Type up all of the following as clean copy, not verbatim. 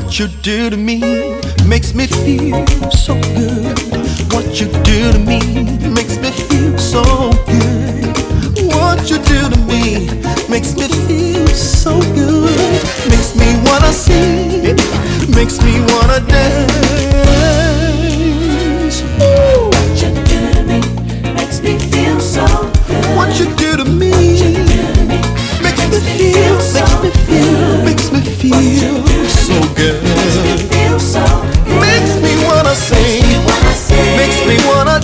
What you do to me makes me feel so good. What you do to me makes me feel so good. What you do to me makes me feel so good. Makes me wanna sing, makes me wanna dance. Ooh. What you do to me makes me feel so good. What you do to me makes me feel so good. Makes me feel so good. Makes me wanna sing, makes me wanna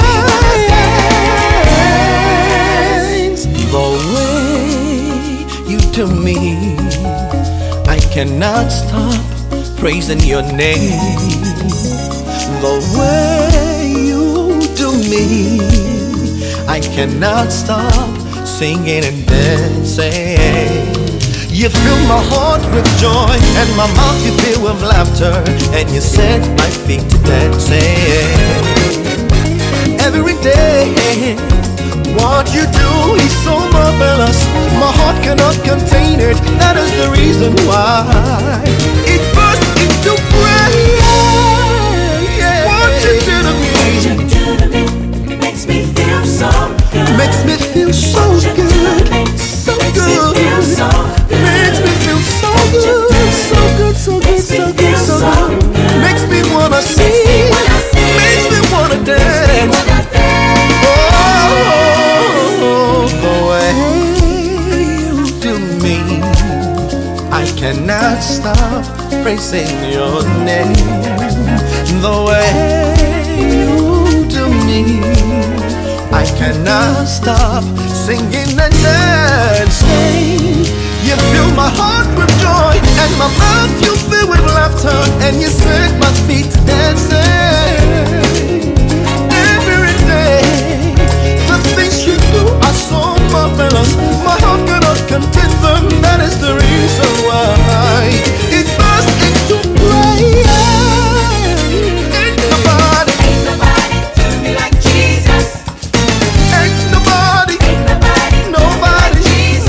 dance. The way you do me, I cannot stop praising your name. The way you do me, I cannot stop singing and dancing. You fill my heart with joy and my mouth you fill with laughter, and you set my feet to dancing. Every day, what you do is so marvelous. My heart cannot contain it. That is the reason why it bursts into praise. What you do to me makes me feel so good. Makes me feel so good. So good. Makes me feel so good. So good, so good, so good, so good. Makes me wanna sing. Makes me wanna dance. Oh, the way you do me, I cannot stop praising your name. The way you do me, I cannot stop singing and dancing. You fill my heart with joy and my mouth you fill with laughter, and you set my feet to dancing. Every day, the things you do are so marvelous. My heart cannot contain them. That is the reason why it bursts into praise. Ain't nobody do me like Jesus. Ain't nobody, Nobody nobody, nobody,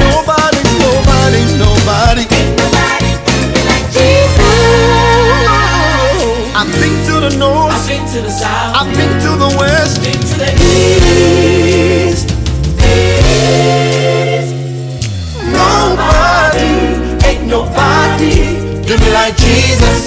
nobody. do me like Jesus. I've been to the north, I've been to the south, I've been to the west, been to the east. Nobody, ain't nobody do me like Jesus.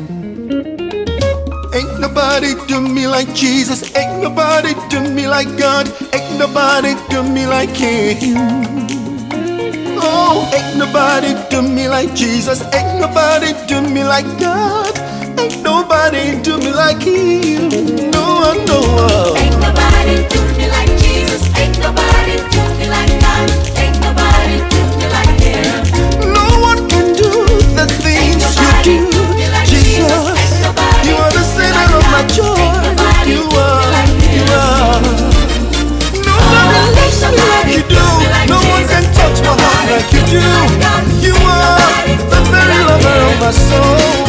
Ain't nobody do me like Jesus. Ain't nobody do me like God. Ain't nobody do me like Him. Oh, ain't nobody do me like Jesus. Ain't nobody do me like God. Ain't nobody do me like Him. No one, no one. Ain't nobody do me like Jesus. Ain't nobody do me like God. Ain't nobody do me like Him. No one can do the things you do, Jesus. You are the center of my joy. You are, you are. Nobody loves me like you do. No one can touch my heart like you do. You are the very lover of my soul.